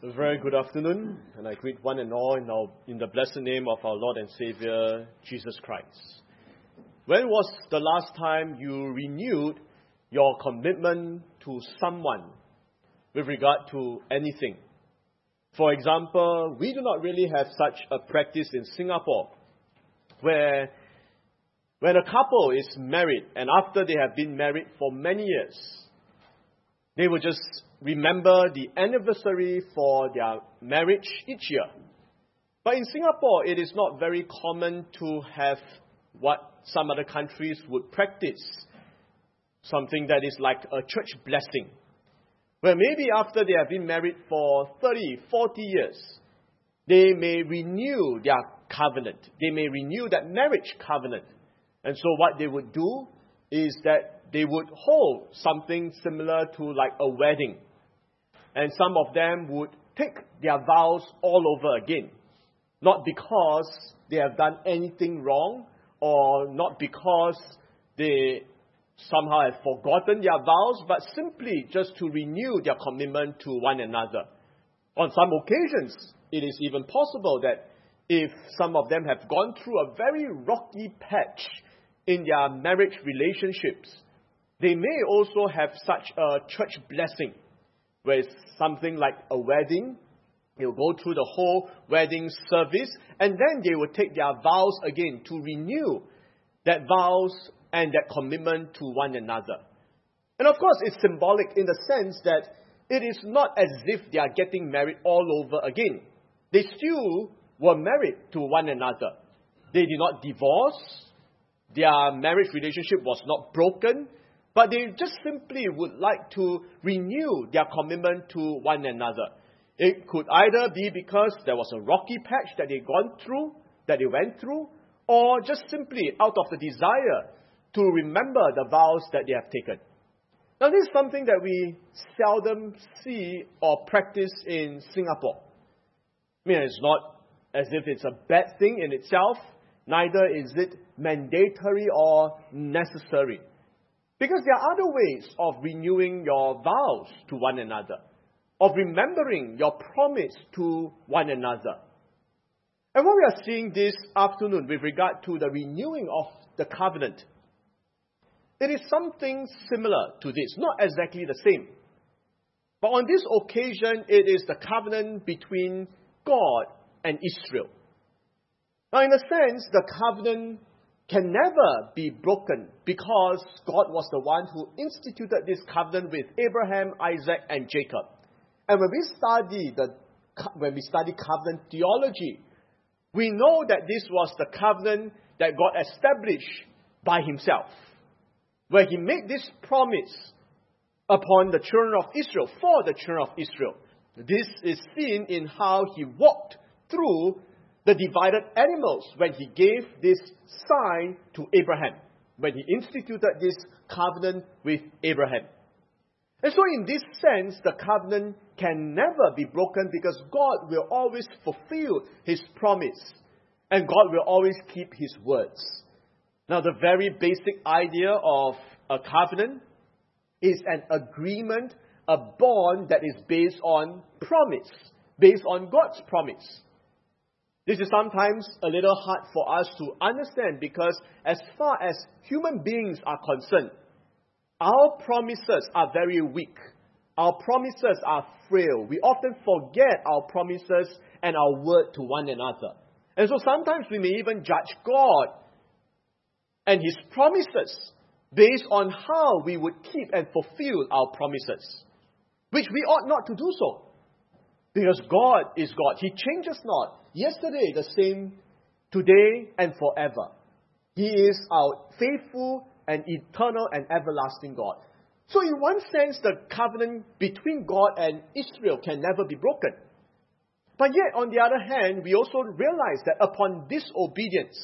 A very good afternoon, and I greet one and all in the blessed name of our Lord and Savior, Jesus Christ. When was the last time you renewed your commitment to someone with regard to anything? For example, we do not really have such a practice in Singapore, where when a couple is married and after they have been married for many years, they will just remember the anniversary for their marriage each year. But in Singapore, it is not very common to have what some other countries would practice, something that is like a church blessing, where maybe after they have been married for 30, 40 years, they may renew their covenant. They may renew that marriage covenant. And so what they would do is that they would hold something similar to like a wedding. And some of them would take their vows all over again. Not because they have done anything wrong, or not because they somehow have forgotten their vows, but simply just to renew their commitment to one another. On some occasions, it is even possible that if some of them have gone through a very rocky patch in their marriage relationships, they may also have such a church blessing, where it's something like a wedding. They will go through the whole wedding service, and then they will take their vows again to renew that vows and that commitment to one another. And of course, it's symbolic in the sense that it is not as if they are getting married all over again. They still were married to one another. They did not divorce. Their marriage relationship was not broken. But they just simply would like to renew their commitment to one another. It could either be because there was a rocky patch that they went through, or just simply out of the desire to remember the vows that they have taken. Now, this is something that we seldom see or practice in Singapore. I mean, it's not as if it's a bad thing in itself, neither is it mandatory or necessary. Because there are other ways of renewing your vows to one another, of remembering your promise to one another. And what we are seeing this afternoon with regard to the renewing of the covenant, it is something similar to this, not exactly the same. But on this occasion, it is the covenant between God and Israel. Now, in a sense, the covenant can never be broken because God was the one who instituted this covenant with Abraham, Isaac, and Jacob. And when we study covenant theology, we know that this was the covenant that God established by himself, where he made this promise upon the children of Israel, for the children of Israel. This is seen in how he walked through the divided animals when he gave this sign to Abraham, when he instituted this covenant with Abraham. And so in this sense, the covenant can never be broken because God will always fulfill his promise, and God will always keep his words. Now, the very basic idea of a covenant is an agreement, a bond that is based on promise, based on God's promise. This is sometimes a little hard for us to understand because as far as human beings are concerned, our promises are very weak. Our promises are frail. We often forget our promises and our word to one another. And so sometimes we may even judge God and his promises based on how we would keep and fulfill our promises, which we ought not to do so. Because God is God. He changes not. Yesterday the same, today and forever. He is our faithful and eternal and everlasting God. So in one sense, the covenant between God and Israel can never be broken. But yet, on the other hand, we also realize that upon disobedience,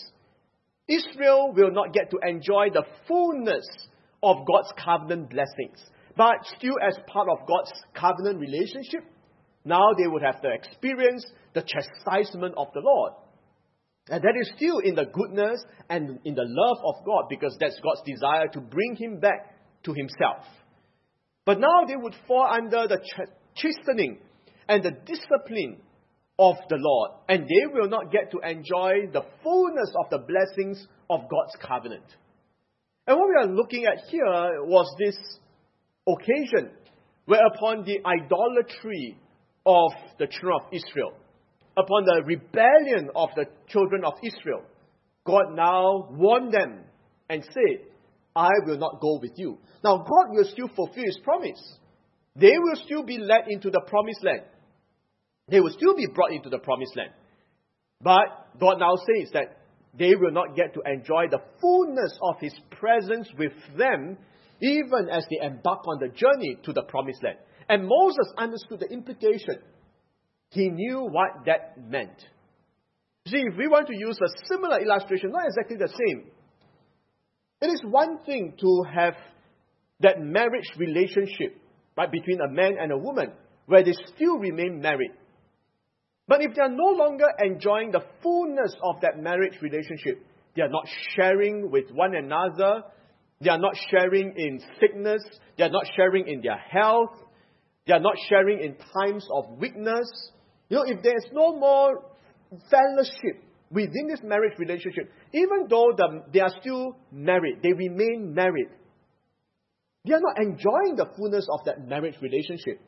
Israel will not get to enjoy the fullness of God's covenant blessings. But still as part of God's covenant relationship, now they would have to experience the chastisement of the Lord. And that is still in the goodness and in the love of God, because that's God's desire to bring him back to himself. But now they would fall under the chastening and the discipline of the Lord, and they will not get to enjoy the fullness of the blessings of God's covenant. And what we are looking at here was this occasion whereupon the idolatry of the children of Israel, upon the rebellion of the children of Israel, God now warned them and said, I will not go with you. Now God will still fulfill His promise. They will still be led into the promised land. They will still be brought into the promised land. But God now says that they will not get to enjoy the fullness of His presence with them, even as they embark on the journey to the promised land. And Moses understood the implication. He knew what that meant. See, if we want to use a similar illustration, not exactly the same, it is one thing to have that marriage relationship, right, between a man and a woman, where they still remain married. But if they are no longer enjoying the fullness of that marriage relationship, they are not sharing with one another, they are not sharing in sickness, they are not sharing in their health, they are not sharing in times of weakness. If there is no more fellowship within this marriage relationship, even though they are still married, they remain married, they are not enjoying the fullness of that marriage relationship.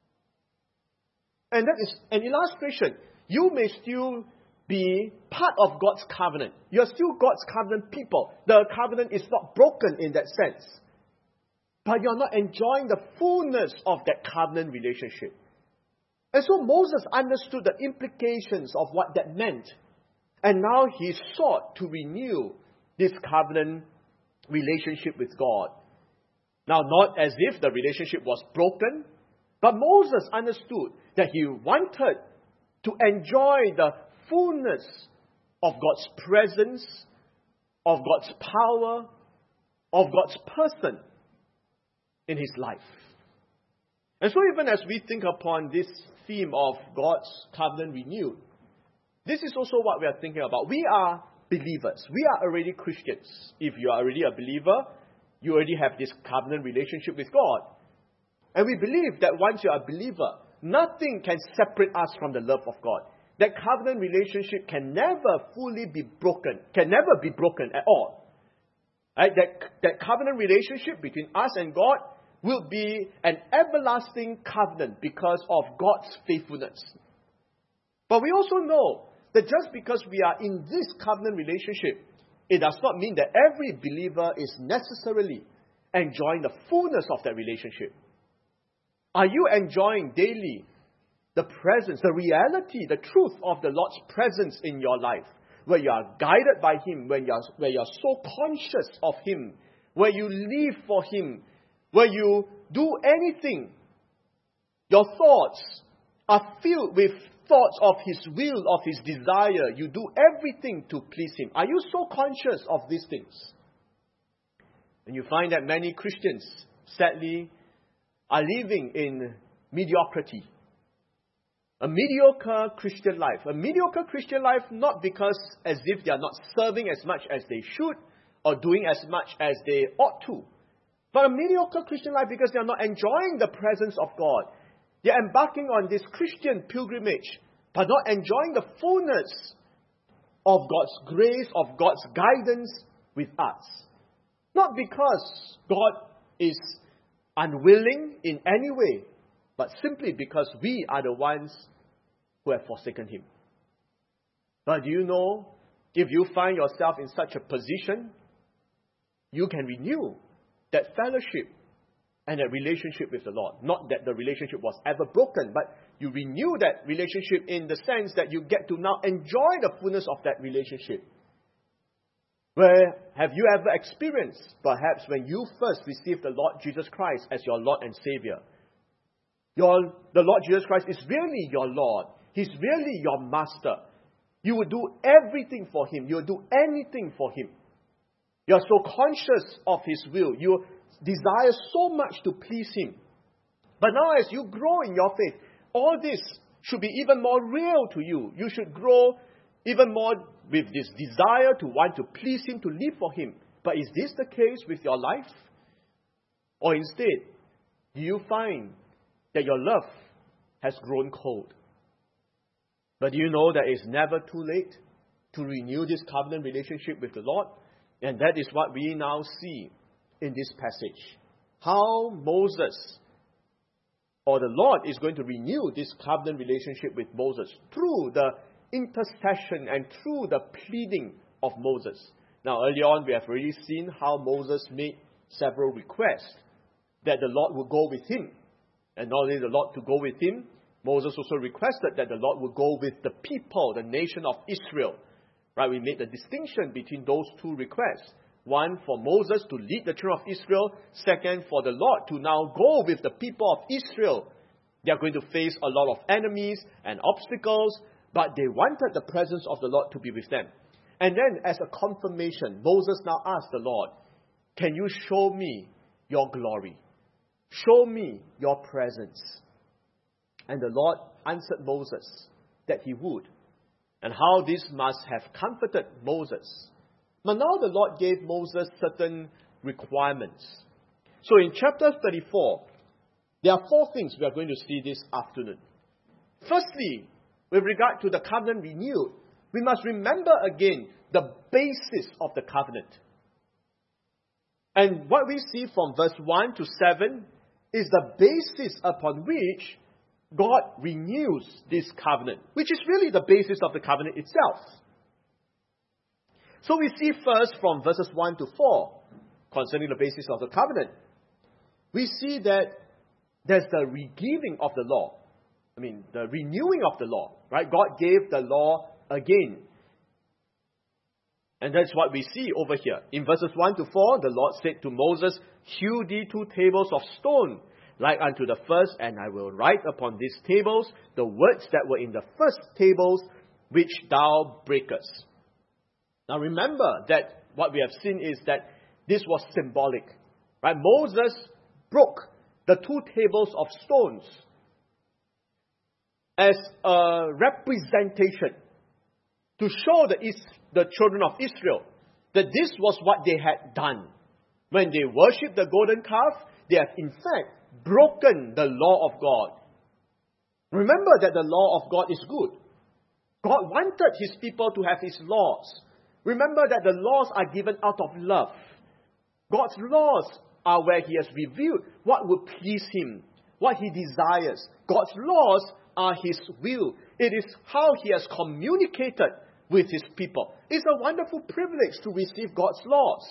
And that is an illustration. You may still be part of God's covenant. You are still God's covenant people. The covenant is not broken in that sense. But you are not enjoying the fullness of that covenant relationship. And so Moses understood the implications of what that meant. And now he sought to renew this covenant relationship with God. Now, not as if the relationship was broken, but Moses understood that he wanted to enjoy the fullness of God's presence, of God's power, of God's person in his life. And so even as we think upon this theme of God's covenant renewed, this is also what we are thinking about. We are believers. We are already Christians. If you are already a believer, you already have this covenant relationship with God. And we believe that once you are a believer, nothing can separate us from the love of God. That covenant relationship can never fully be broken, can never be broken at all. Right? That covenant relationship between us and God will be an everlasting covenant because of God's faithfulness. But we also know that just because we are in this covenant relationship, it does not mean that every believer is necessarily enjoying the fullness of that relationship. Are you enjoying daily the presence, the reality, the truth of the Lord's presence in your life? Where you are guided by Him, where you are so conscious of Him, where you live for Him, where you do anything. Your thoughts are filled with thoughts of His will, of His desire. You do everything to please Him. Are you so conscious of these things? And you find that many Christians, sadly, are living in mediocrity. A mediocre Christian life. A mediocre Christian life not because as if they are not serving as much as they should or doing as much as they ought to. But a mediocre Christian life because they are not enjoying the presence of God. They are embarking on this Christian pilgrimage, but not enjoying the fullness of God's grace, of God's guidance with us. Not because God is unwilling in any way, but simply because we are the ones who have forsaken Him. But do you know, if you find yourself in such a position, you can renew that fellowship and that relationship with the Lord. Not that the relationship was ever broken, but you renew that relationship in the sense that you get to now enjoy the fullness of that relationship. Where have you ever experienced, perhaps when you first received the Lord Jesus Christ as your Lord and Savior? The Lord Jesus Christ is really your Lord. He's really your Master. You will do everything for Him. You will do anything for Him. You are so conscious of His will. You desire so much to please Him. But now as you grow in your faith, all this should be even more real to you. You should grow even more with this desire to want to please Him, to live for Him. But is this the case with your life? Or instead, do you find that your love has grown cold. But do you know that it's never too late to renew this covenant relationship with the Lord? And that is what we now see in this passage. How Moses, or the Lord, is going to renew this covenant relationship with Moses through the intercession and through the pleading of Moses. Now, earlier on, we have already seen how Moses made several requests that the Lord would go with him. And not only the Lord to go with him, Moses also requested that the Lord would go with the people, the nation of Israel. Right? We made the distinction between those two requests. One, for Moses to lead the children of Israel. Second, for the Lord to now go with the people of Israel. They are going to face a lot of enemies and obstacles, but they wanted the presence of the Lord to be with them. And then, as a confirmation, Moses now asked the Lord, can you show me your glory? Show me your presence. And the Lord answered Moses that he would. And how this must have comforted Moses. But now the Lord gave Moses certain requirements. So in chapter 34, there are 4 things we are going to see this afternoon. Firstly, with regard to the covenant renewed, we must remember again the basis of the covenant. And what we see from verse 1 to 7 is the basis upon which God renews this covenant, which is really the basis of the covenant itself. So we see first from verses 1 to 4, concerning the basis of the covenant, we see that there's the regiving of the law. The renewing of the law, right? God gave the law again. And that's what we see over here. In verses 1 to 4, the Lord said to Moses, hew thee 2 tables of stone, like unto the first, and I will write upon these tables the words that were in the first tables, which thou breakest. Now remember that what we have seen is that this was symbolic. Right? Moses broke the 2 tables of stones as a representation to show the children of Israel that this was what they had done. When they worshipped the golden calf, they have in fact broken the law of God. Remember that the law of God is good. God wanted His people to have His laws. Remember that the laws are given out of love. God's laws are where He has revealed what would please Him, what He desires. God's laws are His will. It is how He has communicated with His people. It's a wonderful privilege to receive God's laws.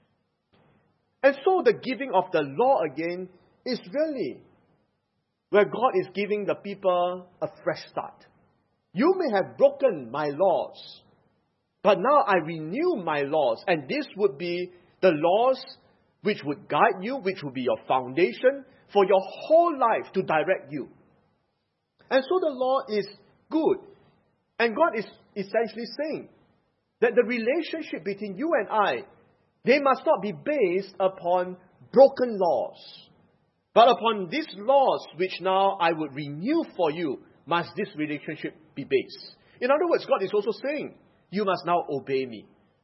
And so the giving of the law again is really where God is giving the people a fresh start. You may have broken my laws, but now I renew my laws, and this would be the laws which would guide you, which would be your foundation for your whole life to direct you. And so the law is good. And God is essentially saying that the relationship between you and I, they must not be based upon broken laws, but upon these laws which now I would renew for you, must this relationship be based. In other words, God is also saying, you must now obey me.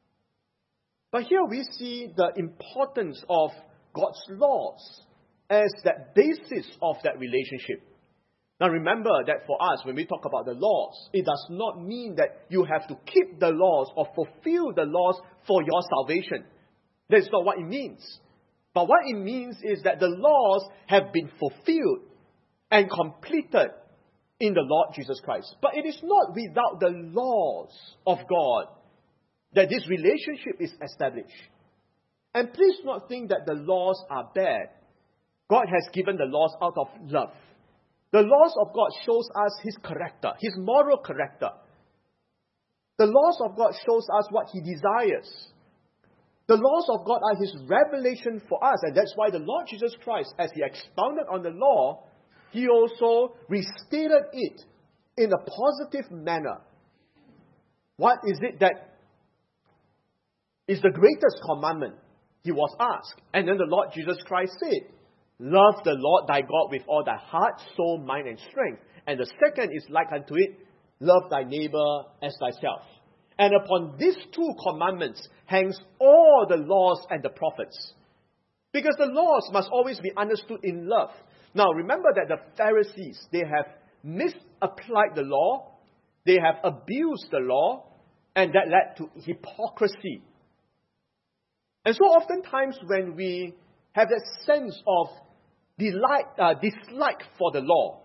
But here we see the importance of God's laws as that basis of that relationship. Now remember that for us, when we talk about the laws, it does not mean that you have to keep the laws or fulfill the laws for your salvation. That's not what it means. But what it means is that the laws have been fulfilled and completed in the Lord Jesus Christ. But it is not without the laws of God that this relationship is established. And please not think that the laws are bad. God has given the laws out of love. The laws of God shows us His character, His moral character. The laws of God shows us what He desires. The laws of God are His revelation for us. And that's why the Lord Jesus Christ, as He expounded on the law, He also restated it in a positive manner. What is it that is the greatest commandment? He was asked. And then the Lord Jesus Christ said, love the Lord thy God with all thy heart, soul, mind, and strength. And the second is like unto it, love thy neighbor as thyself. And upon these 2 commandments hangs all the laws and the prophets. Because the laws must always be understood in love. Now remember that the Pharisees, they have misapplied the law, they have abused the law, and that led to hypocrisy. And so oftentimes when we have that sense of dislike for the law,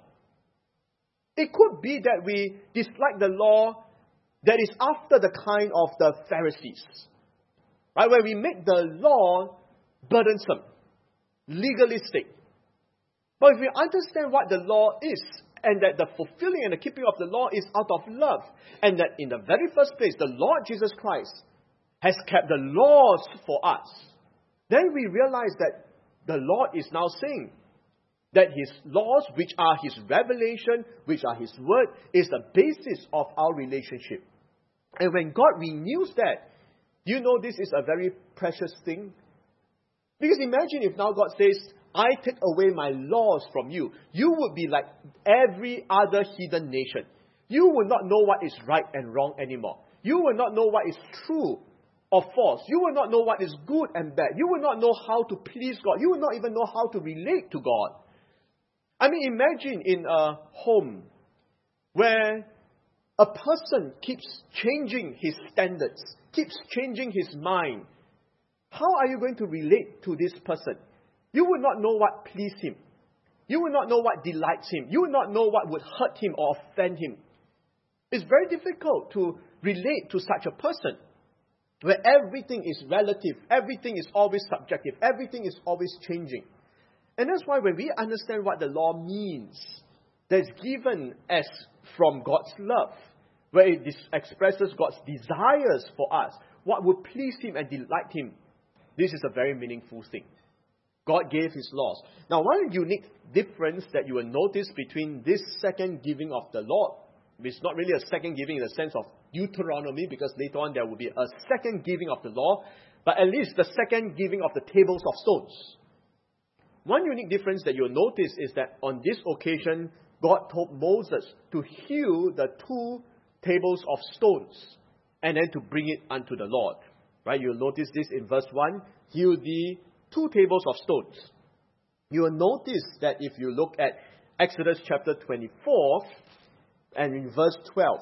it could be that we dislike the law that is after the kind of the Pharisees. Right? Where we make the law burdensome, legalistic. But if we understand what the law is, and that the fulfilling and the keeping of the law is out of love, and that in the very first place, the Lord Jesus Christ has kept the laws for us, then we realize that the Lord is now saying that His laws, which are His revelation, which are His word, is the basis of our relationship. And when God renews that, you know this is a very precious thing. Because imagine if now God says, I take away my laws from you, you would be like every other heathen nation. You will not know what is right and wrong anymore. You will not know what is true or false. You will not know what is good and bad. You will not know how to please God. You will not even know how to relate to God. I mean, imagine in a home where a person keeps changing his standards, keeps changing his mind. How are you going to relate to this person? You will not know what pleased him. You will not know what delights him. You will not know what would hurt him or offend him. It's very difficult to relate to such a person where everything is relative, everything is always subjective, everything is always changing. And that's why when we understand what the law means, that's given as from God's love, where it expresses God's desires for us, what would please Him and delight Him, this is a very meaningful thing. God gave His laws. Now, one unique difference that you will notice between this second giving of the law, it's not really a second giving in the sense of Deuteronomy, because later on there will be a second giving of the law, but at least the second giving of the tables of stones. One unique difference that you'll notice is that on this occasion, God told Moses to hew the 2 tables of stones and then to bring it unto the Lord. Right? You'll notice this in verse 1, hew the 2 tables of stones. You will notice that if you look at Exodus chapter 24 and in verse 12,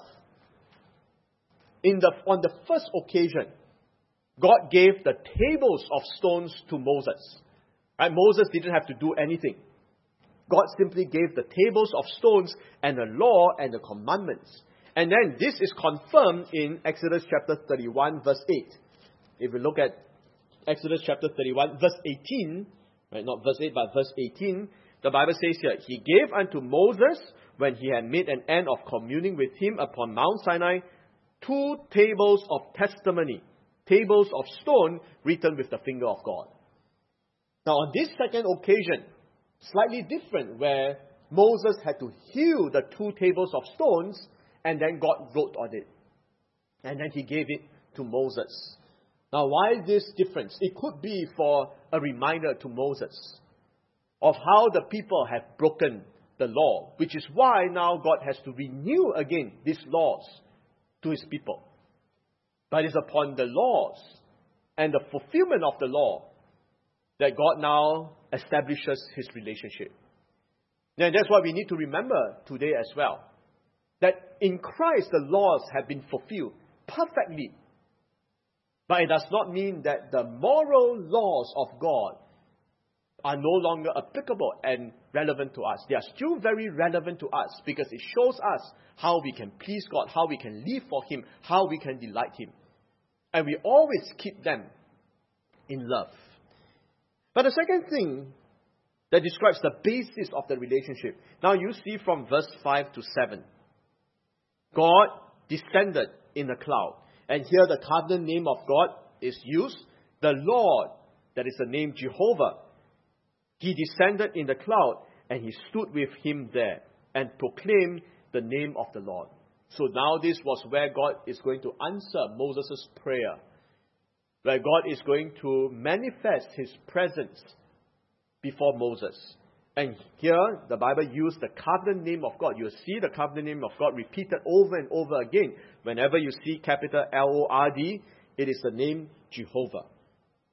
on the first occasion, God gave the tables of stones to Moses. Right? Moses didn't have to do anything. God simply gave the tables of stones and the law and the commandments. And then this is confirmed in Exodus chapter 31 verse 8. If we look at Exodus chapter 31 verse 18, right, not verse 8 but verse 18, the Bible says here, He gave unto Moses, when he had made an end of communing with him upon Mount Sinai, 2 tables of testimony, tables of stone written with the finger of God. Now on this second occasion, slightly different, where Moses had to hew the 2 tables of stones and then God wrote on it. And then He gave it to Moses. Now why this difference? It could be for a reminder to Moses of how the people have broken the law, which is why now God has to renew again these laws to His people. But it's upon the laws and the fulfillment of the law that God now establishes His relationship. And that's what we need to remember today as well. That in Christ the laws have been fulfilled perfectly. But it does not mean that the moral laws of God are no longer applicable and relevant to us. They are still very relevant to us because it shows us how we can please God, how we can live for Him, how we can delight Him. And we always keep them in love. But the second thing that describes the basis of the relationship. Now you see from verse 5 to 7. God descended in a cloud. And here the covenant name of God is used. The Lord, that is the name Jehovah. He descended in the cloud and He stood with him there and proclaimed the name of the Lord. So now this was where God is going to answer Moses' prayer. Where God is going to manifest His presence before Moses. And here, the Bible used the covenant name of God. You'll see the covenant name of God repeated over and over again. Whenever you see capital L-O-R-D, it is the name Jehovah.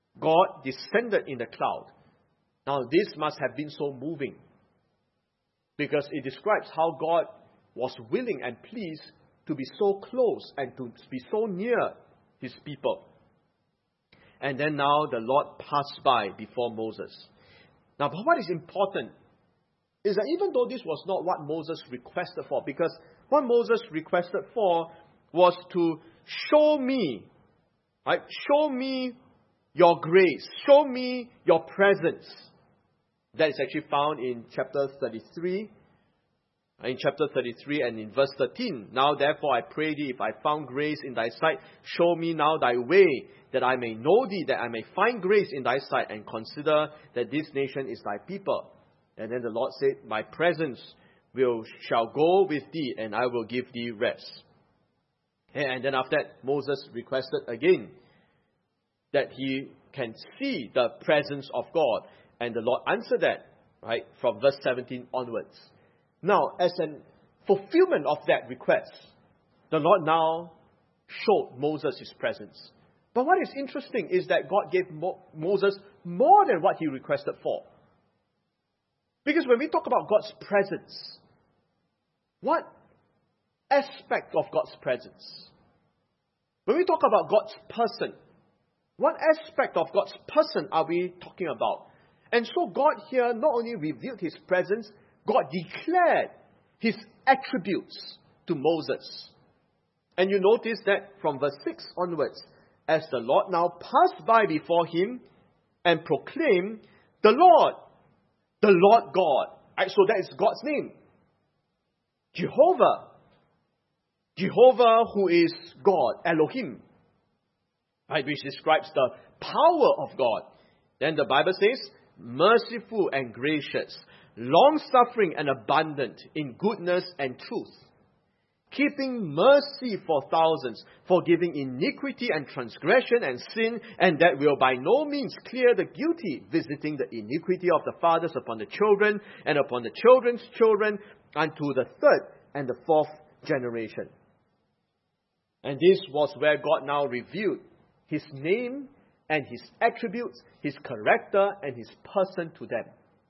God descended in the cloud. Now, this must have been so moving. because it describes how God was willing and pleased to be so close and to be so near his people. And then now the Lord passed by before Moses. Now, but what is important is that even though this was not what Moses requested for, because what Moses requested for was to show me, right? Show me your grace. Show me your presence. That is actually found in chapter 33. In chapter 33 and in verse 13. Now therefore I pray thee, if I found grace in thy sight, show me now thy way, that I may know thee, that I may find grace in thy sight, and consider that this nation is thy people. And then the Lord said, my presence shall go with thee, and I will give thee rest. And then after that, Moses requested again that he can see the presence of God. And the Lord answered that, right, from verse 17 onwards. Now, as a fulfillment of that request, the Lord now showed Moses his presence. But what is interesting is that God gave Moses more than what he requested for. Because when we talk about God's presence, what aspect of God's presence? When we talk about God's person, what aspect of God's person are we talking about? And so God here not only revealed his presence, God declared his attributes to Moses. And you notice that from verse 6 onwards, as the Lord now passed by before him and proclaimed, the Lord God. Right, so that is God's name. Jehovah who is God, Elohim, right, which describes the power of God. Then the Bible says, merciful and gracious, long-suffering and abundant in goodness and truth, keeping mercy for thousands, forgiving iniquity and transgression and sin, and that will by no means clear the guilty, visiting the iniquity of the fathers upon the children and upon the children's children, unto the third and the fourth generation. And this was where God now revealed his name and his attributes, his character and his person to them.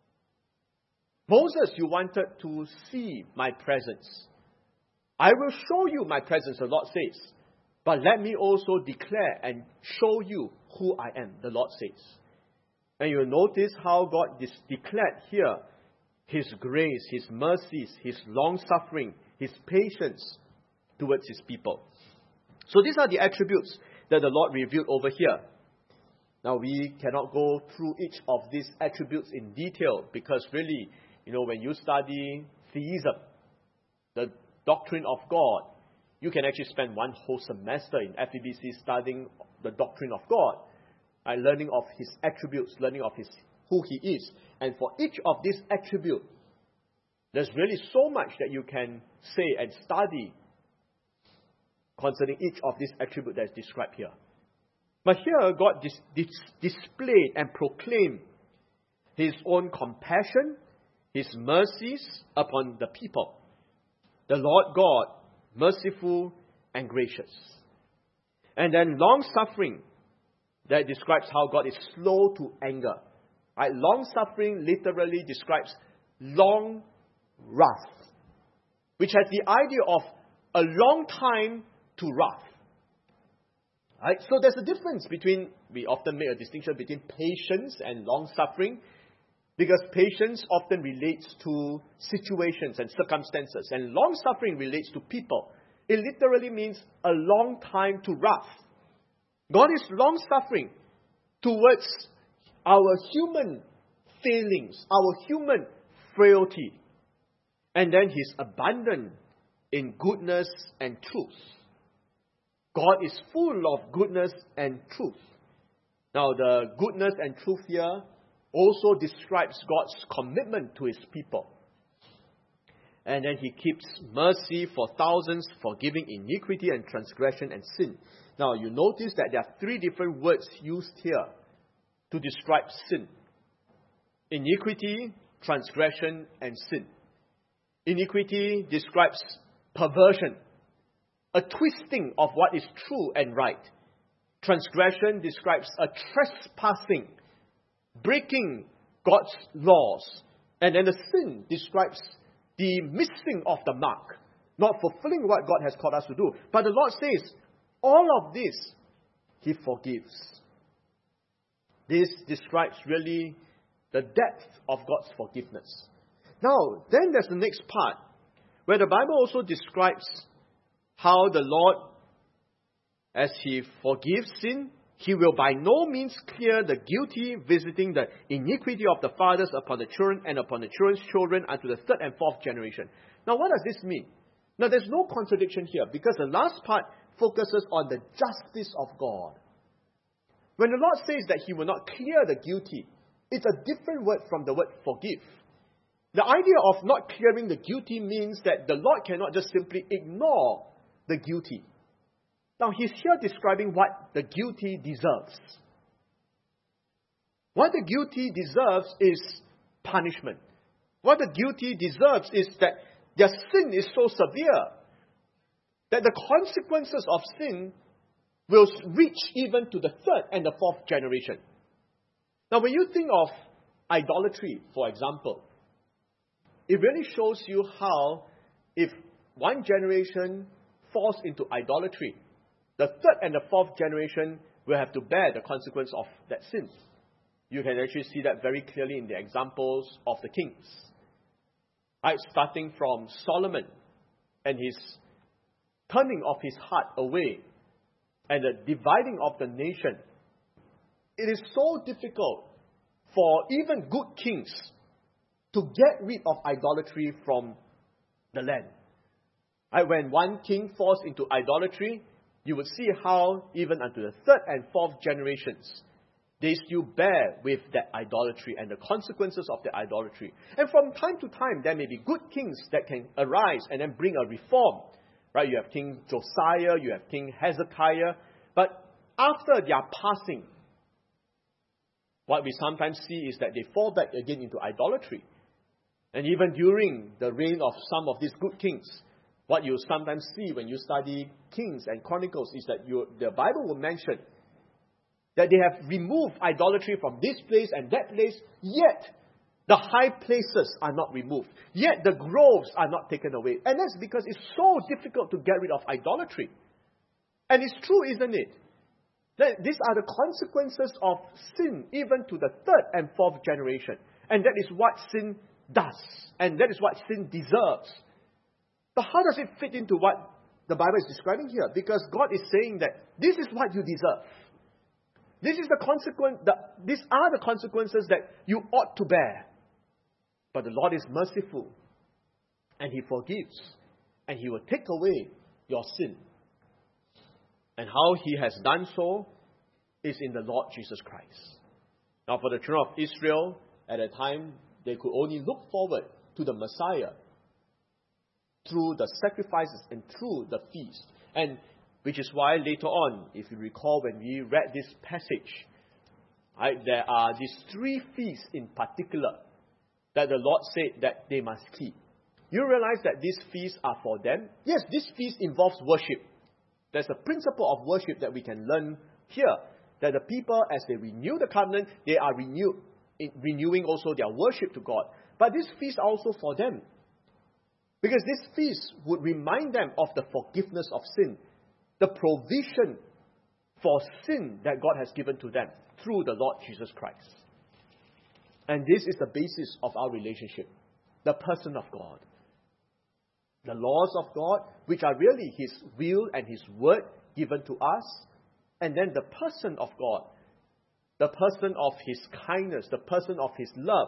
Moses, you wanted to see my presence. I will show you my presence, the Lord says. But let me also declare and show you who I am, the Lord says. And you'll notice how God declared here his grace, his mercies, his long-suffering, his patience towards his people. So these are the attributes that the Lord revealed over here. Now we cannot go through each of these attributes in detail because really, when you study theism, the doctrine of God, you can actually spend one whole semester in FEBC studying the doctrine of God, learning of his attributes, learning of who he is. And for each of these attributes, there's really so much that you can say and study concerning each of these attributes that is described here. But here, God displayed and proclaimed his own compassion, his mercies upon the people. The Lord God, merciful and gracious. And then long-suffering, that describes how God is slow to anger. Long-suffering literally describes long wrath, which has the idea of a long time to wrath. So there's a difference between, we often make a distinction between patience and long-suffering, because patience often relates to situations and circumstances, and long-suffering relates to people. It literally means a long time to wrath. God is long-suffering towards our human failings, our human frailty. And then He's abundant in goodness and truth. God is full of goodness and truth. Now, the goodness and truth here also describes God's commitment to His people. And then He keeps mercy for thousands, forgiving iniquity and transgression and sin. Now, you notice that there are three different words used here to describe sin. Iniquity, transgression, and sin. Iniquity describes perversion, a twisting of what is true and right. Transgression describes a trespassing, breaking God's laws. And then the sin describes the missing of the mark, not fulfilling what God has called us to do. But the Lord says, all of this, He forgives. This describes really the depth of God's forgiveness. Now, then there's the next part, where the Bible also describes how the Lord, as He forgives sin, He will by no means clear the guilty, visiting the iniquity of the fathers upon the children and upon the children's children unto the third and fourth generation. Now, what does this mean? Now, there's no contradiction here, because the last part focuses on the justice of God. When the Lord says that He will not clear the guilty, it's a different word from the word forgive. The idea of not clearing the guilty means that the Lord cannot just simply ignore the guilty. Now, He's here describing what the guilty deserves. What the guilty deserves is punishment. What the guilty deserves is that their sin is so severe that the consequences of sin will reach even to the third and the fourth generation. Now, when you think of idolatry, for example, it really shows you how if one generation falls into idolatry, the third and the fourth generation will have to bear the consequence of that sin. You can actually see that very clearly in the examples of the kings. Right, starting from Solomon and his turning of his heart away and the dividing of the nation. It is so difficult for even good kings to get rid of idolatry from the land. Right, when one king falls into idolatry, you would see how even unto the third and fourth generations, they still bear with that idolatry and the consequences of the idolatry. And from time to time, there may be good kings that can arise and then bring a reform. Right? You have King Josiah, you have King Hezekiah. But after their passing, what we sometimes see is that they fall back again into idolatry. And even during the reign of some of these good kings, what you sometimes see when you study Kings and Chronicles is that the Bible will mention that they have removed idolatry from this place and that place, yet the high places are not removed. Yet the groves are not taken away. And that's because it's so difficult to get rid of idolatry. And it's true, isn't it? That these are the consequences of sin, even to the third and fourth generation. And that is what sin does. And that is what sin deserves. But how does it fit into what the Bible is describing here? Because God is saying that this is what you deserve. This is the consequence. These are the consequences that you ought to bear. But the Lord is merciful, and He forgives, and He will take away your sin. And how He has done so is in the Lord Jesus Christ. Now, for the children of Israel, at a time, they could only look forward to the Messiah through the sacrifices and through the feast. And which is why later on, if you recall when we read this passage, right, there are these three feasts in particular that the Lord said that they must keep. You realize that these feasts are for them? Yes, this feast involves worship. There's a principle of worship that we can learn here. That the people, as they renew the covenant, they are renewing also their worship to God. But this feast are also for them. Because this feast would remind them of the forgiveness of sin. The provision for sin that God has given to them through the Lord Jesus Christ. And this is the basis of our relationship. The person of God. The laws of God, which are really His will and His word given to us. And then the person of God. The person of His kindness. The person of His love.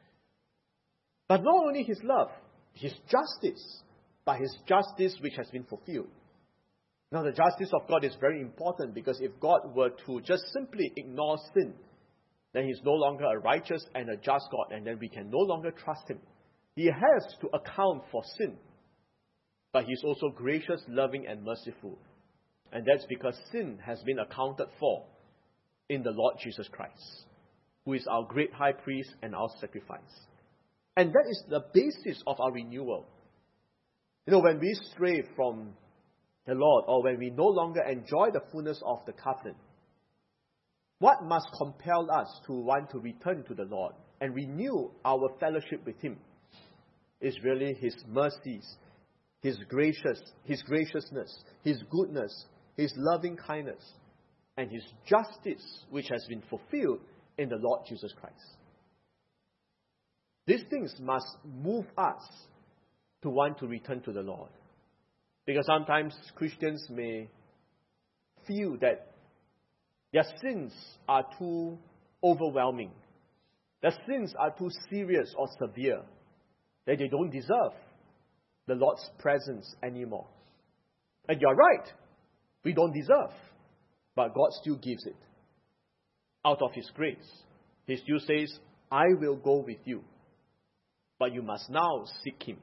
But not only His love, His justice. But His justice which has been fulfilled. Now, the justice of God is very important because if God were to just simply ignore sin, then He's no longer a righteous and a just God, and then we can no longer trust Him. He has to account for sin, but He's also gracious, loving, and merciful. And that's because sin has been accounted for in the Lord Jesus Christ, who is our great high priest and our sacrifice. And that is the basis of our renewal. You know, when we stray from the Lord, or when we no longer enjoy the fullness of the covenant, what must compel us to want to return to the Lord and renew our fellowship with Him? is really His mercies, His graciousness, His goodness, His loving kindness, and His justice, which has been fulfilled in the Lord Jesus Christ. These things must move us to want to return to the Lord. Because sometimes Christians may feel that their sins are too overwhelming. Their sins are too serious or severe, that they don't deserve the Lord's presence anymore. And you're right, we don't deserve, but God still gives it. Out of His grace, He still says, I will go with you, but you must now seek Him.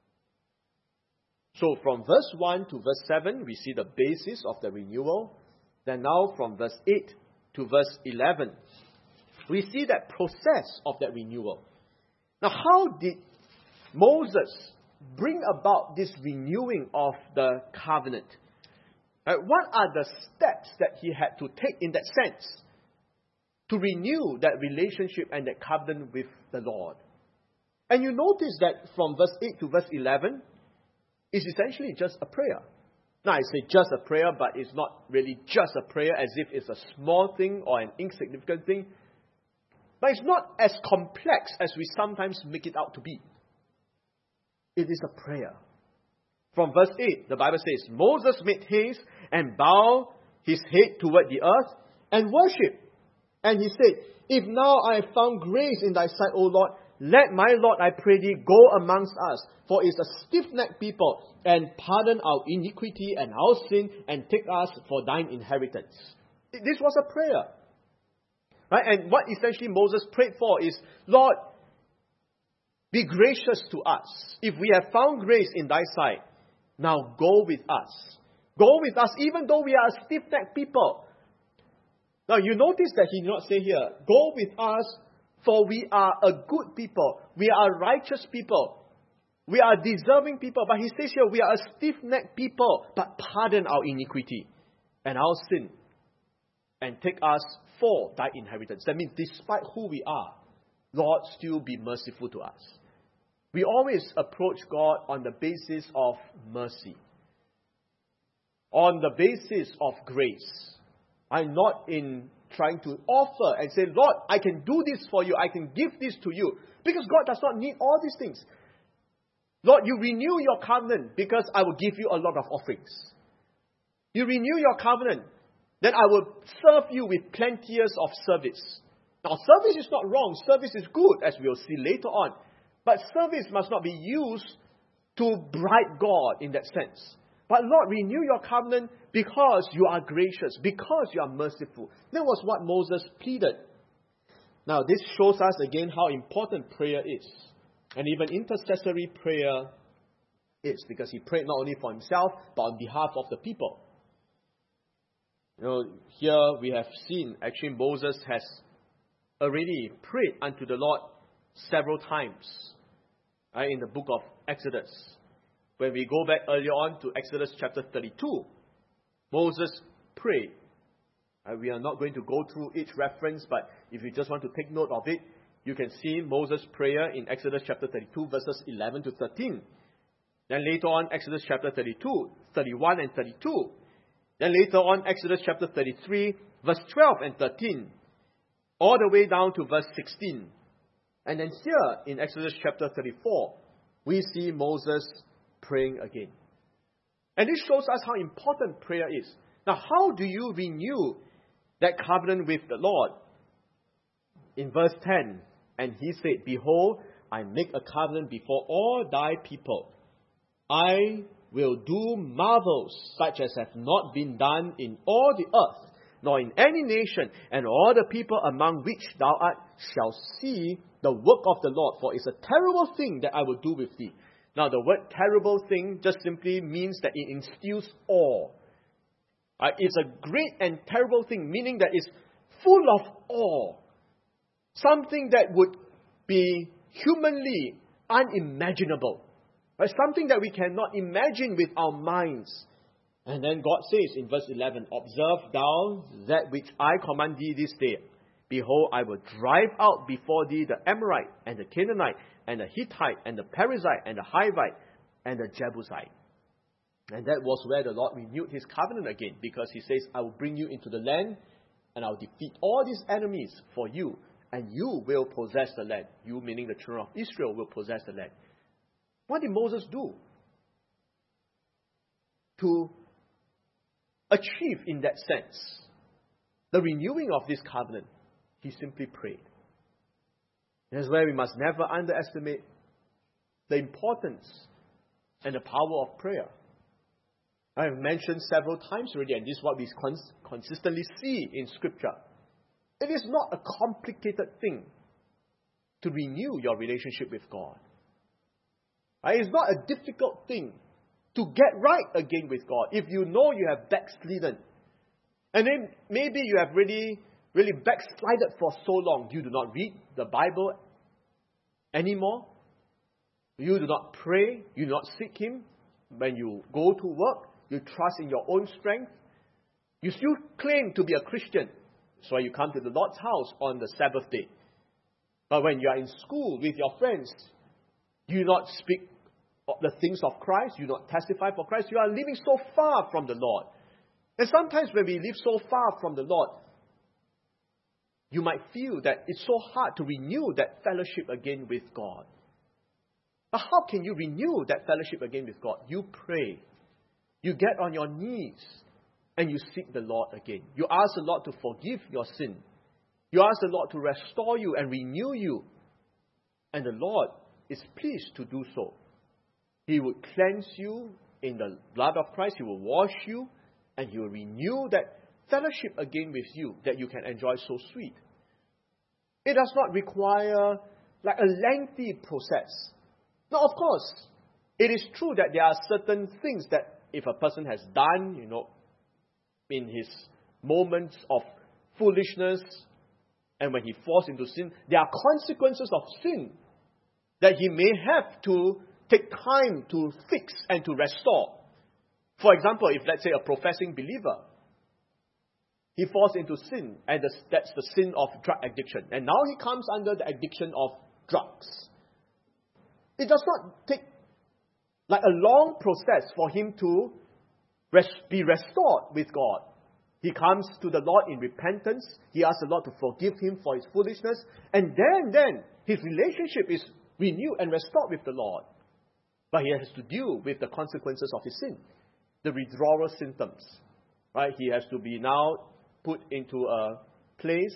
So from verse 1 to verse 7, we see the basis of the renewal. Then now from verse 8 to verse 11, we see that process of that renewal. Now, how did Moses bring about this renewing of the covenant? What are the steps that he had to take in that sense to renew that relationship and that covenant with the Lord? And you notice that from verse 8 to verse 11, it's essentially just a prayer. Now, I say just a prayer, but it's not really just a prayer as if it's a small thing or an insignificant thing. But it's not as complex as we sometimes make it out to be. It is a prayer. From verse 8, the Bible says, Moses made haste and bowed his head toward the earth and worshipped. And he said, if now I have found grace in thy sight, O Lord, let my Lord, I pray thee, go amongst us, for it is a stiff-necked people, and pardon our iniquity and our sin, and take us for thine inheritance. This was a prayer. Right? And what essentially Moses prayed for is, Lord, be gracious to us. If we have found grace in thy sight, now go with us. Go with us, even though we are a stiff-necked people. Now you notice that he did not say here, go with us, for we are a good people. We are a righteous people. We are deserving people. But he says here, we are a stiff-necked people, but pardon our iniquity and our sin, and take us for thy inheritance. That means despite who we are, Lord, still be merciful to us. We always approach God on the basis of mercy, on the basis of grace. I'm not in trying to offer and say, Lord, I can do this for you, I can give this to you. Because God does not need all these things. Lord, you renew your covenant because I will give you a lot of offerings. You renew your covenant, then I will serve you with plenteous of service. Now, service is not wrong. Service is good, as we will see later on. But service must not be used to bribe God in that sense. But Lord, renew your covenant because you are gracious, because you are merciful. That was what Moses pleaded. Now, this shows us again how important prayer is. And even intercessory prayer is, because he prayed not only for himself, but on behalf of the people. You know, here we have seen, actually Moses has already prayed unto the Lord several times, right, in the book of Exodus. When we go back earlier on to Exodus chapter 32, Moses prayed. We are not going to go through each reference, but if you just want to take note of it, you can see Moses' prayer in Exodus chapter 32, verses 11 to 13. Then later on, Exodus chapter 32, 31 and 32. Then later on, Exodus chapter 33, verse 12 and 13. All the way down to verse 16. And then here in Exodus chapter 34, we see Moses praying again. And this shows us how important prayer is. Now, how do you renew that covenant with the Lord? In verse 10, and he said, behold, I make a covenant before all thy people. I will do marvels such as have not been done in all the earth, nor in any nation, and all the people among which thou art shall see the work of the Lord. For it's a terrible thing that I will do with thee. Now, the word terrible thing just simply means that it instills awe. It's a great and terrible thing, meaning that it's full of awe. Something that would be humanly unimaginable. Something that we cannot imagine with our minds. And then God says in verse 11, observe thou that which I command thee this day. Behold, I will drive out before thee the Amorite, and the Canaanite, and the Hittite, and the Perizzite, and the Hivite, and the Jebusite. And that was where the Lord renewed his covenant again, because he says, I will bring you into the land, and I will defeat all these enemies for you, and you will possess the land. You, meaning the children of Israel, will possess the land. What did Moses do to achieve, in that sense, the renewing of this covenant? He simply prayed. That's where we must never underestimate the importance and the power of prayer. I have mentioned several times already, and this is what we consistently see in Scripture. It is not a complicated thing to renew your relationship with God. It's not a difficult thing to get right again with God. If you know you have backslidden, and then maybe you have really backslided for so long, you do not read the Bible anymore, you do not pray, you do not seek Him. When you go to work, you trust in your own strength. You still claim to be a Christian, so you come to the Lord's house on the Sabbath day. But when you are in school with your friends, you do not speak of the things of Christ, you do not testify for Christ. You are living so far from the Lord. And sometimes when we live so far from the Lord, you might feel that it's so hard to renew that fellowship again with God. But how can you renew that fellowship again with God? You pray. You get on your knees and you seek the Lord again. You ask the Lord to forgive your sin. You ask the Lord to restore you and renew you. And the Lord is pleased to do so. He will cleanse you in the blood of Christ. He will wash you and He will renew that fellowship again with you that you can enjoy so sweet. It does not require like a lengthy process. Now, of course, it is true that there are certain things that if a person has done, in his moments of foolishness and when he falls into sin, there are consequences of sin that he may have to take time to fix and to restore. For example, if let's say a professing believer, he falls into sin, and that's the sin of drug addiction. And now he comes under the addiction of drugs. It does not take like a long process for him to be restored with God. He comes to the Lord in repentance. He asks the Lord to forgive him for his foolishness. And then his relationship is renewed and restored with the Lord. But he has to deal with the consequences of his sin. The withdrawal symptoms. Right? He has to be now put into a place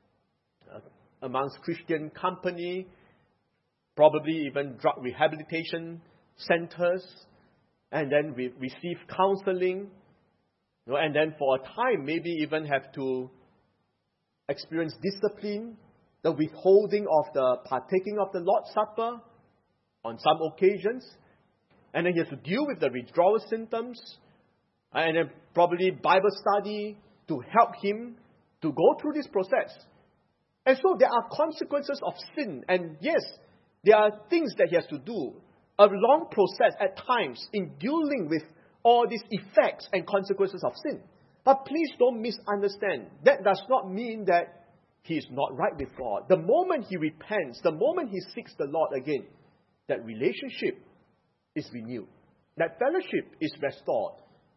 amongst Christian company, probably even drug rehabilitation centers, and then we receive counseling, and then for a time maybe even have to experience discipline, the withholding of the partaking of the Lord's Supper on some occasions, and then he has to deal with the withdrawal symptoms, and then probably Bible study to help him to go through this process. And so there are consequences of sin, and yes, there are things that he has to do. A long process at times in dealing with all these effects and consequences of sin. But please don't misunderstand. That does not mean that he is not right with God. The moment he repents, the moment he seeks the Lord again, that relationship is renewed. That fellowship is restored.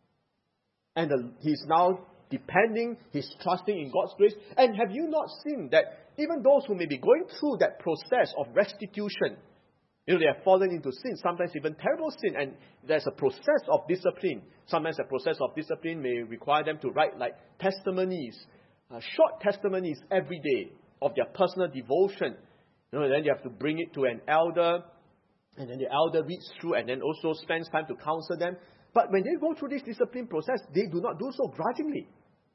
And he's now depending, he's trusting in God's grace. And have you not seen that even those who may be going through that process of restitution, they have fallen into sin, sometimes even terrible sin, and there's a process of discipline. Sometimes the process of discipline may require them to write like testimonies, short testimonies every day of their personal devotion. And then you have to bring it to an elder, and then the elder reads through and then also spends time to counsel them. But when they go through this discipline process, they do not do so grudgingly.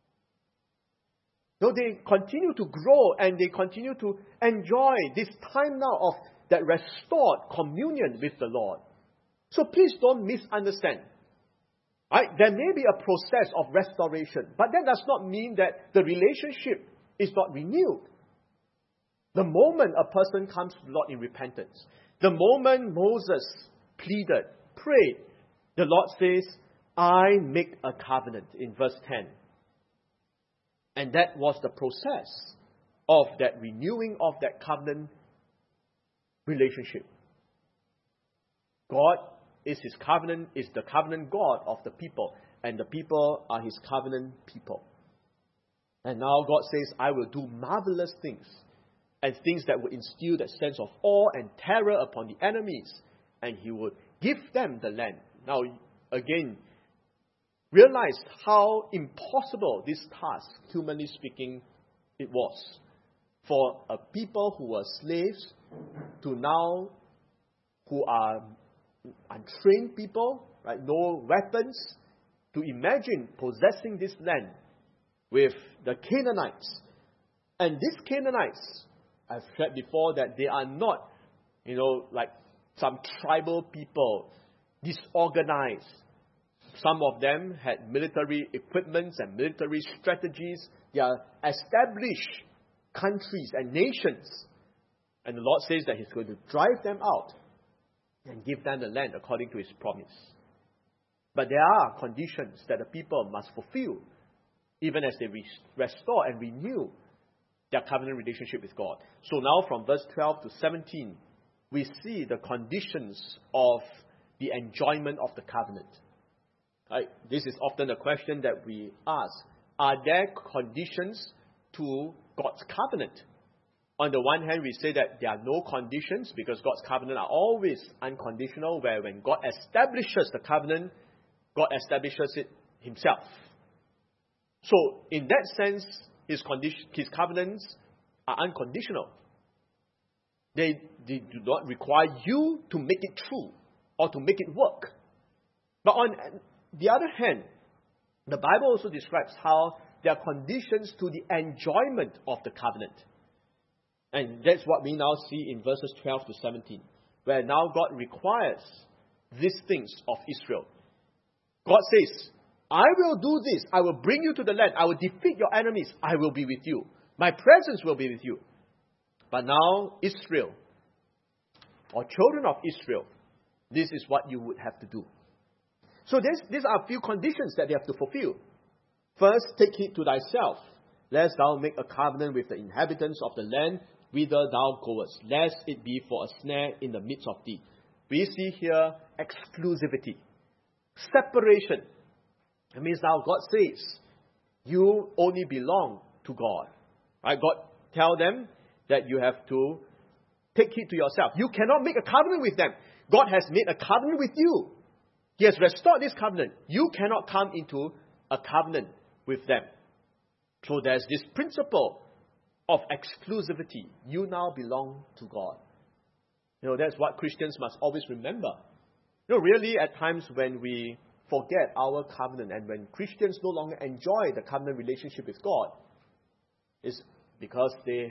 No, they continue to grow and they continue to enjoy this time now of that restored communion with the Lord. So please don't misunderstand. Right? There may be a process of restoration, but that does not mean that the relationship is not renewed. The moment a person comes to the Lord in repentance, the moment Moses pleaded, prayed, the Lord says, I make a covenant in verse 10. And that was the process of that renewing of that covenant relationship. God is His covenant, is the covenant God of the people, and the people are His covenant people. And now God says, I will do marvelous things, and things that will instill that sense of awe and terror upon the enemies, and He would give them the land. Now, again, realize how impossible this task, humanly speaking, it was for a people who were slaves to now, who are untrained people, right, no weapons, to imagine possessing this land with the Canaanites. And these Canaanites, I've said before that they are not, like some tribal people, disorganized. Some of them had military equipments and military strategies. They are established countries and nations. And the Lord says that He's going to drive them out and give them the land according to His promise. But there are conditions that the people must fulfill, even as they restore and renew their covenant relationship with God. So now from verse 12 to 17, we see the conditions of the enjoyment of the covenant. Right? This is often a question that we ask. Are there conditions to God's covenant? On the one hand, we say that there are no conditions because God's covenant are always unconditional, where when God establishes the covenant, God establishes it Himself. So, in that sense, His covenants are unconditional. They do not require you to make it true or to make it work. But on the other hand, the Bible also describes how there are conditions to the enjoyment of the covenant. And that's what we now see in verses 12 to 17, where now God requires these things of Israel. God says, I will do this. I will bring you to the land. I will defeat your enemies. I will be with you. My presence will be with you. But now, Israel, or children of Israel, this is what you would have to do. So these are a few conditions that they have to fulfill. First, take heed to thyself, lest thou make a covenant with the inhabitants of the land whither thou goest, lest it be for a snare in the midst of thee. We see here exclusivity, separation. It means now God says, you only belong to God. Right? God tell them that you have to take heed to yourself. You cannot make a covenant with them. God has made a covenant with you. He has restored this covenant. You cannot come into a covenant with them. So there's this principle of exclusivity. You now belong to God. That's what Christians must always remember. Really at times when we forget our covenant and when Christians no longer enjoy the covenant relationship with God, is because they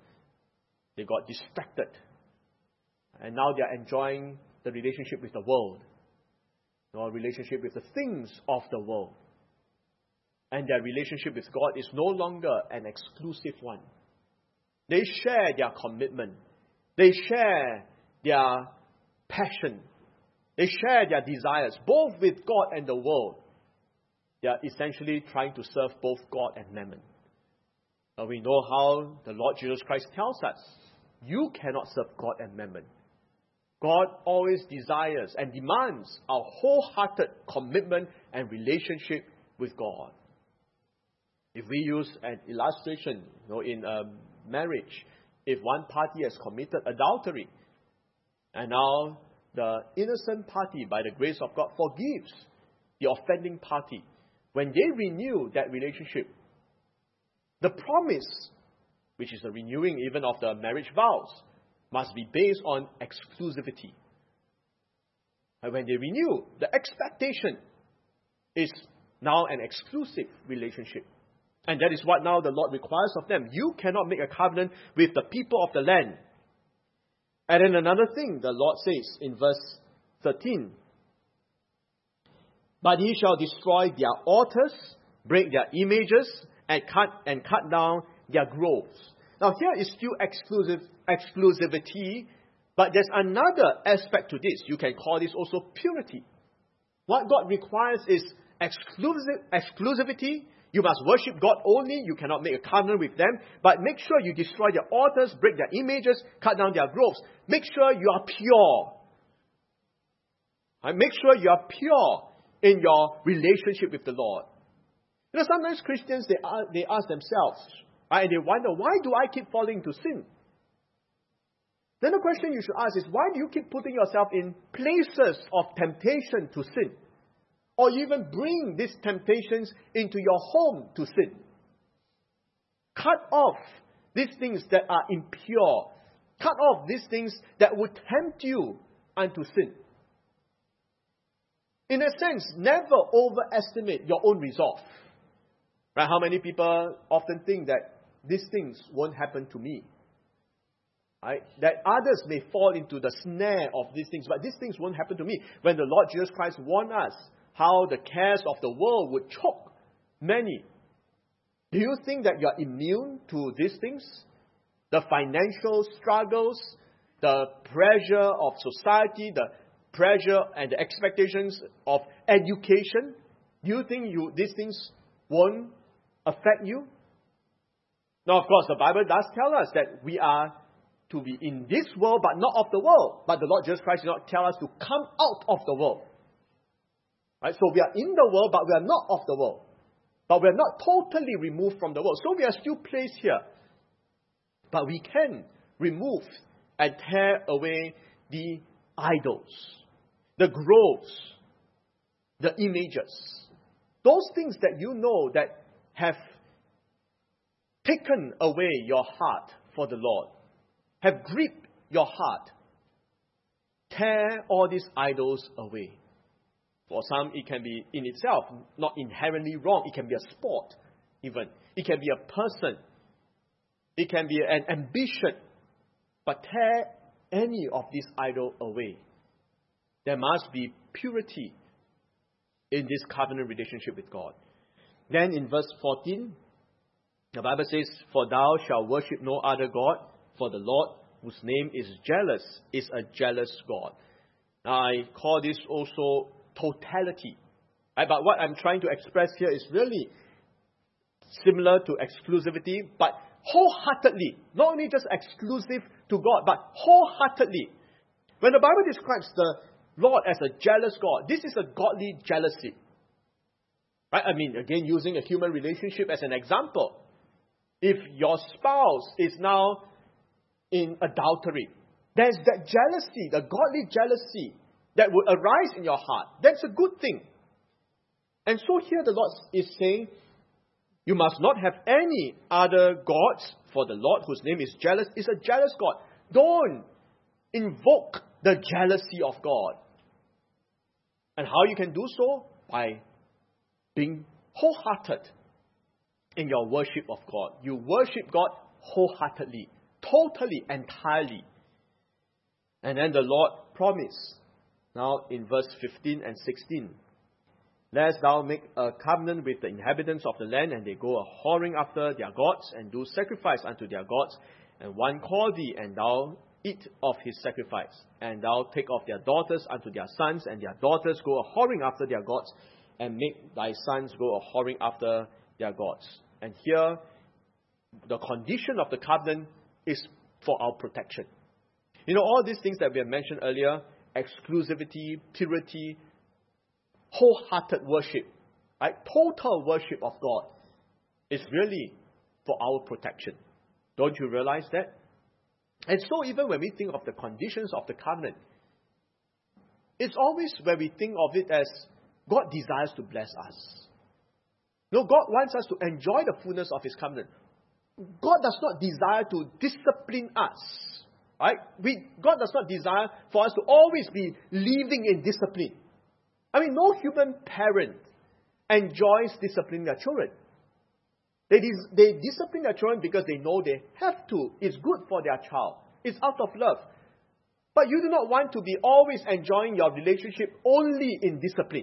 got distracted. And now they are enjoying the relationship with the world, or relationship with the things of the world. And their relationship with God is no longer an exclusive one. They share their commitment. They share their passion. They share their desires, both with God and the world. They are essentially trying to serve both God and mammon. But we know how the Lord Jesus Christ tells us, you cannot serve God and mammon. God always desires and demands our wholehearted commitment and relationship with God. If we use an illustration, in marriage, if one party has committed adultery, and now the innocent party, by the grace of God, forgives the offending party, when they renew that relationship, the promise, which is the renewing even of the marriage vows, must be based on exclusivity. And when they renew, the expectation is now an exclusive relationship. And that is what now the Lord requires of them. You cannot make a covenant with the people of the land. And then another thing the Lord says in verse 13. But he shall destroy their altars, break their images, and cut down their groves. Now here is still exclusivity, but there's another aspect to this. You can call this also purity. What God requires is exclusivity, You must worship God only. You cannot make a covenant with them. But make sure you destroy their altars, break their images, cut down their groves. Make sure you are pure. And make sure you are pure in your relationship with the Lord. You know, sometimes Christians, they ask themselves, right, and they wonder, why do I keep falling into sin? Then the question you should ask is, why do you keep putting yourself in places of temptation to sin? Or you even bring these temptations into your home to sin. Cut off these things that are impure. Cut off these things that would tempt you unto sin. In a sense, never overestimate your own resolve. Right? How many people often think that these things won't happen to me? Right? That others may fall into the snare of these things, but these things won't happen to me. When the Lord Jesus Christ warned us how the cares of the world would choke many, do you think that you are immune to these things? The financial struggles, the pressure of society, the pressure and the expectations of education. Do you think these things won't affect you? Now, of course, the Bible does tell us that we are to be in this world, but not of the world. But the Lord Jesus Christ did not tell us to come out of the world. Right? So we are in the world, but we are not of the world. But we are not totally removed from the world. So we are still placed here. But we can remove and tear away the idols, the groves, the images. Those things that you know that have taken away your heart for the Lord, have gripped your heart. Tear all these idols away. For some, it can be in itself not inherently wrong. It can be a sport, even. It can be a person. It can be an ambition. But tear any of these idols away. There must be purity in this covenant relationship with God. Then in verse 14, the Bible says, "For thou shalt worship no other God, for the Lord, whose name is jealous, is a jealous God." Now, I call this also totality. Right? But what I'm trying to express here is really similar to exclusivity, but wholeheartedly. Not only just exclusive to God, but wholeheartedly. When the Bible describes the Lord as a jealous God, this is a godly jealousy. Right? I mean, again, using a human relationship as an example. If your spouse is now in adultery, there's that jealousy, the godly jealousy that would arise in your heart. That's a good thing. And so here the Lord is saying, you must not have any other gods, for the Lord, whose name is jealous, is a jealous God. Don't invoke the jealousy of God. And how you can do so? By being wholehearted in your worship of God. You worship God wholeheartedly, totally, entirely. And then the Lord promised, now in verse 15 and 16, "Lest thou make a covenant with the inhabitants of the land, and they go a-whoring after their gods, and do sacrifice unto their gods, and one call thee, and thou eat of his sacrifice. And thou take of their daughters unto their sons, and their daughters go a-whoring after their gods, and make thy sons go a-whoring after their gods." And here, the condition of the covenant is for our protection. You know, all these things that we have mentioned earlier, exclusivity, purity, wholehearted worship, right? Total worship of God is really for our protection. Don't you realize that? And so even when we think of the conditions of the covenant, it's always where we think of it as God desires to bless us. No, God wants us to enjoy the fullness of His covenant. God does not desire to discipline us. Right? God does not desire for us to always be living in discipline. I mean, no human parent enjoys disciplining their children. They discipline their children because they know they have to. It's good for their child. It's out of love. But you do not want to be always enjoying your relationship only in discipline.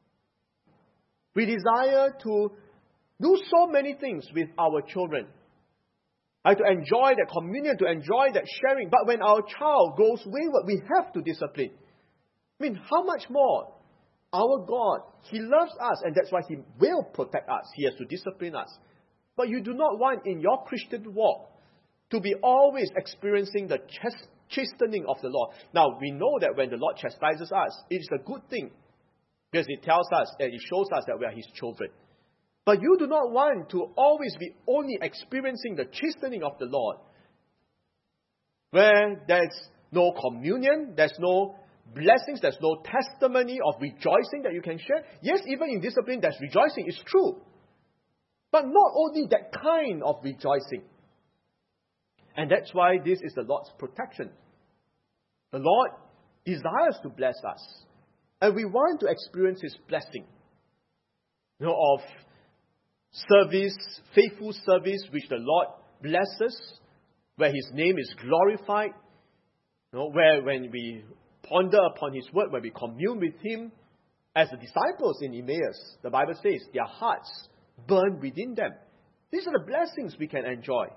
We desire to do so many things with our children. To enjoy that communion, to enjoy that sharing. But when our child goes wayward, we have to discipline. I mean, how much more our God, He loves us, and that's why He will protect us. He has to discipline us. But you do not want in your Christian walk to be always experiencing the chastening of the Lord. Now, we know that when the Lord chastises us, it is a good thing, because it tells us and it shows us that we are His children. But you do not want to always be only experiencing the chastening of the Lord, where there's no communion, there's no blessings, there's no testimony of rejoicing that you can share. Yes, even in discipline, there's rejoicing. It's true. But not only that kind of rejoicing. And that's why this is the Lord's protection. The Lord desires to bless us. And we want to experience His blessing. Of service, faithful service, which the Lord blesses, where His name is glorified, where when we ponder upon His word, when we commune with Him, as the disciples in Emmaus, the Bible says, their hearts burn within them. These are the blessings we can enjoy.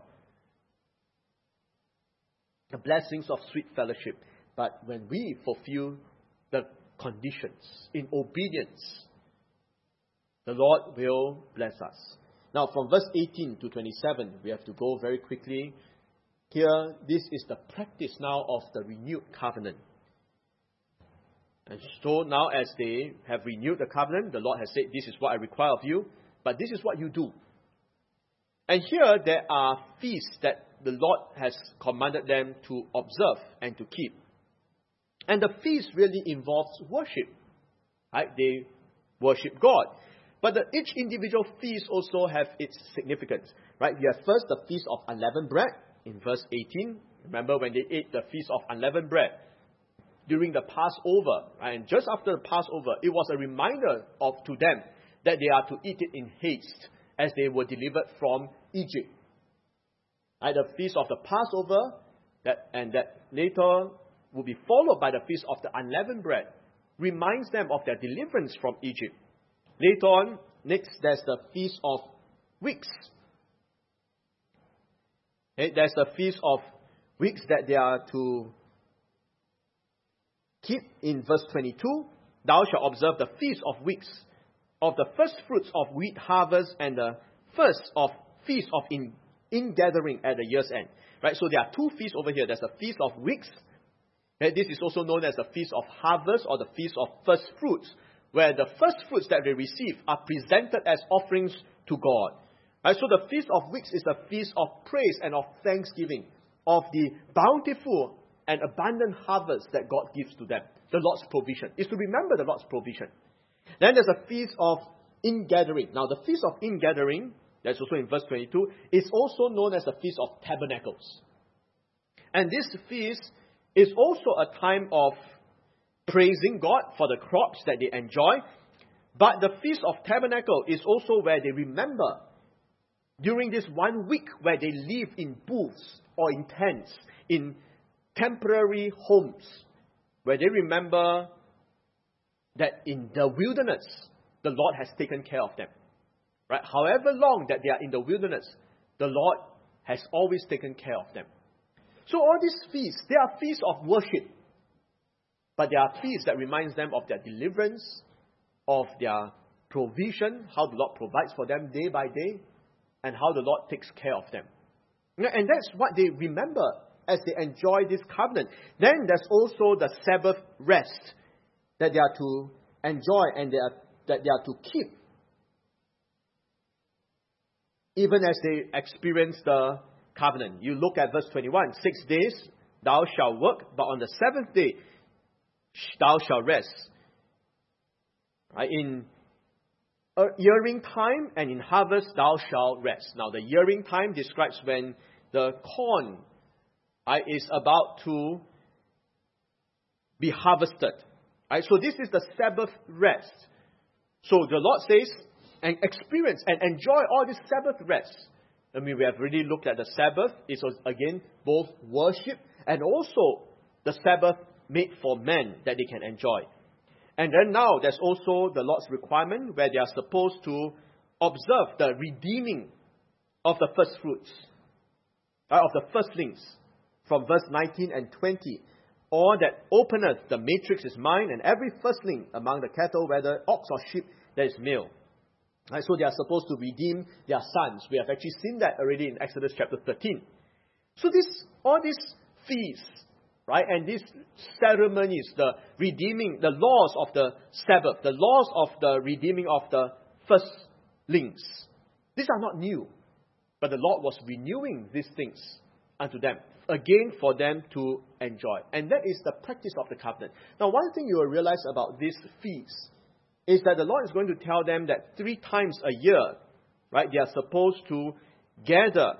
The blessings of sweet fellowship. But when we fulfill the conditions in obedience, the Lord will bless us. Now, from verse 18 to 27, we have to go very quickly. Here, this is the practice now of the renewed covenant. And so now as they have renewed the covenant, the Lord has said, this is what I require of you, but this is what you do. And here there are feasts that the Lord has commanded them to observe and to keep. And the feast really involves worship. Right? They worship God. But each individual feast also have its significance. Right? You have first the Feast of Unleavened Bread in verse 18. Remember when they ate the Feast of Unleavened Bread during the Passover. And just after the Passover, it was a reminder to them that they are to eat it in haste as they were delivered from Egypt. Right? The Feast of the Passover, that later will be followed by the Feast of the Unleavened Bread, reminds them of their deliverance from Egypt. Later on, next, there's the Feast of Weeks. Okay, there's the Feast of Weeks that they are to keep in verse 22. Thou shalt observe the Feast of Weeks, of the first fruits of wheat harvest, and the first of Feast of ingathering at the year's end. Right, so there are two feasts over here. There's the Feast of Weeks. Okay, this is also known as the Feast of Harvest or the Feast of First Fruits, where the first fruits that they receive are presented as offerings to God. Right, so the Feast of Weeks is a feast of praise and of thanksgiving, of the bountiful and abundant harvest that God gives to them. The Lord's provision. Is to remember the Lord's provision. Then there's a Feast of Ingathering. Now the Feast of Ingathering, that's also in verse 22, is also known as the Feast of Tabernacles. And this feast is also a time of praising God for the crops that they enjoy. But the Feast of Tabernacle is also where they remember during this 1 week where they live in booths or in tents, in temporary homes, where they remember that in the wilderness, the Lord has taken care of them. Right? However long that they are in the wilderness, the Lord has always taken care of them. So all these feasts, they are feasts of worship. But they are feasts that reminds them of their deliverance, of their provision, how the Lord provides for them day by day, and how the Lord takes care of them. And that's what they remember as they enjoy this covenant. Then there's also the Sabbath rest that they are to enjoy and that they are to keep, even as they experience the covenant. You look at verse 21. 6 days thou shalt work, but on the seventh day thou shalt rest. Right? In earing time and in harvest thou shalt rest. Now the earing time describes when the corn is about to be harvested. Right? So this is the Sabbath rest. So the Lord says, and experience and enjoy all this Sabbath rest. I mean, we have already looked at the Sabbath. It was again both worship and also the Sabbath made for men that they can enjoy. And then now there's also the Lord's requirement where they are supposed to observe the redeeming of the first fruits, of the firstlings, from verse 19 and 20. All that openeth the matrix is mine, and every firstling among the cattle, whether ox or sheep, that is male. Right, so they are supposed to redeem their sons. We have actually seen that already in Exodus chapter 13. So all these feasts, right, and these ceremonies, the redeeming, the laws of the Sabbath, the laws of the redeeming of the firstlings, these are not new. But the Lord was renewing these things unto them, again for them to enjoy. And that is the practice of the covenant. Now, one thing you will realize about these feasts is that the Lord is going to tell them that 3 times a year, right, they are supposed to gather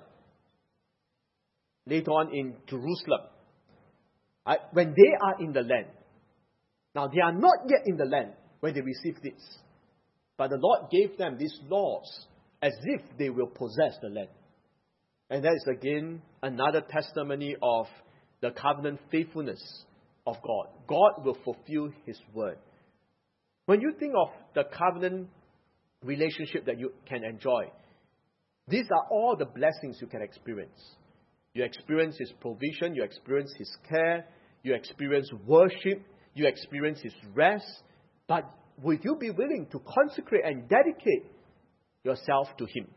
later on in Jerusalem, right, when they are in the land. Now, they are not yet in the land when they receive this. But the Lord gave them these laws as if they will possess the land. And that is again another testimony of the covenant faithfulness of God. God will fulfill His word. When you think of the covenant relationship that you can enjoy, these are all the blessings you can experience. You experience His provision, you experience His care, you experience worship, you experience His rest. But will you be willing to consecrate and dedicate yourself to Him?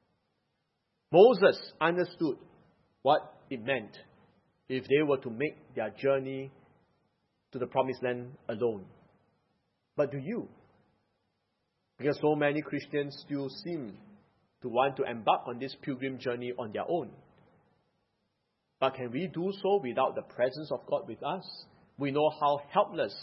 Moses understood what it meant if they were to make their journey to the promised land alone. But do you? Because so many Christians still seem to want to embark on this pilgrim journey on their own. But can we do so without the presence of God with us? We know how helpless,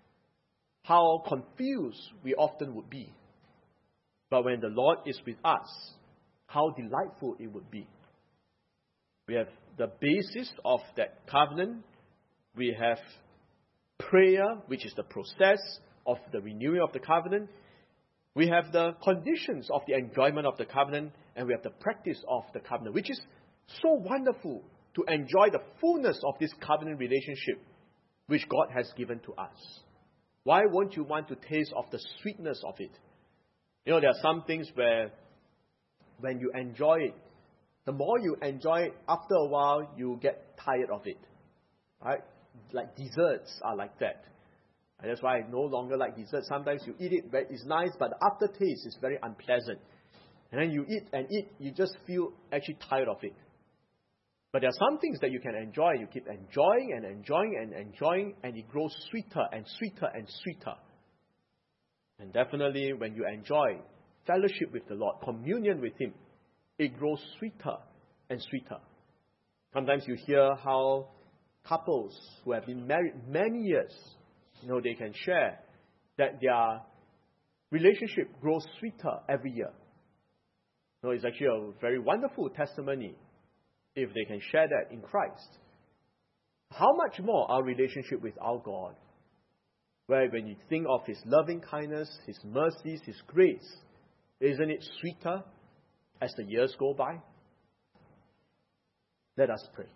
how confused we often would be. But when the Lord is with us, how delightful it would be. We have the basis of that covenant. We have prayer, which is the process of the renewing of the covenant. We have the conditions of the enjoyment of the covenant, and we have the practice of the covenant, which is so wonderful to enjoy the fullness of this covenant relationship which God has given to us. Why won't you want to taste of the sweetness of it? You know, there are some things where when you enjoy it, the more you enjoy it, after a while, you get tired of it. Right? Like desserts are like that. And that's why I no longer like desserts. Sometimes you eat it, it's nice, but the aftertaste is very unpleasant. And then you eat and eat, you just feel actually tired of it. But there are some things that you can enjoy. You keep enjoying and enjoying and enjoying, and it grows sweeter and sweeter and sweeter. And definitely when you enjoy fellowship with the Lord, communion with Him, it grows sweeter and sweeter. Sometimes you hear how couples who have been married many years, they can share that their relationship grows sweeter every year. It's actually a very wonderful testimony if they can share that in Christ. How much more our relationship with our God, where when you think of His loving kindness, His mercies, His grace, isn't it sweeter as the years go by? Let us pray.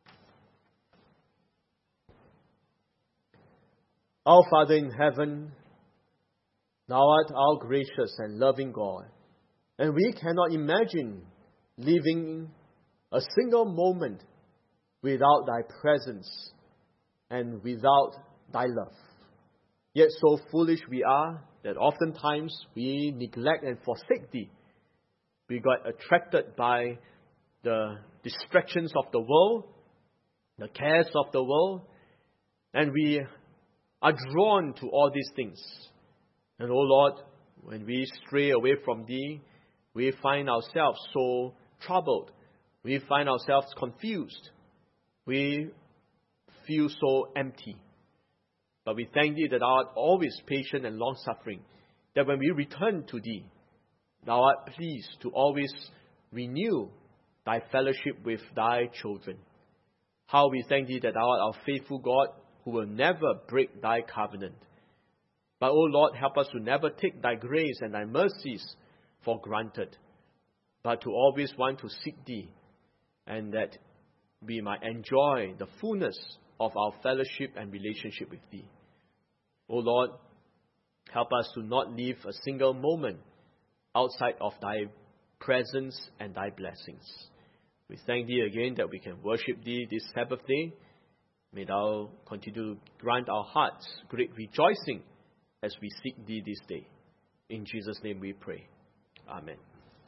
Our Father in heaven, Thou art our gracious and loving God, and we cannot imagine living a single moment without Thy presence and without Thy love. Yet so foolish we are that oftentimes we neglect and forsake Thee. We got attracted by the distractions of the world, the cares of the world, and we are drawn to all these things. And, oh Lord, when we stray away from Thee, we find ourselves so troubled. We find ourselves confused. We feel so empty. But we thank Thee that Thou art always patient and long-suffering, that when we return to Thee, Thou art pleased to always renew Thy fellowship with Thy children. How we thank Thee that Thou art our faithful God, who will never break Thy covenant. But, O Lord, help us to never take Thy grace and Thy mercies for granted, but to always want to seek Thee, and that we might enjoy the fullness of our fellowship and relationship with Thee. O Lord, help us to not live a single moment outside of Thy presence and Thy blessings. We thank Thee again that we can worship Thee this Sabbath day. May thou continue to grant our hearts great rejoicing as we seek thee this day. In Jesus' name we pray. Amen.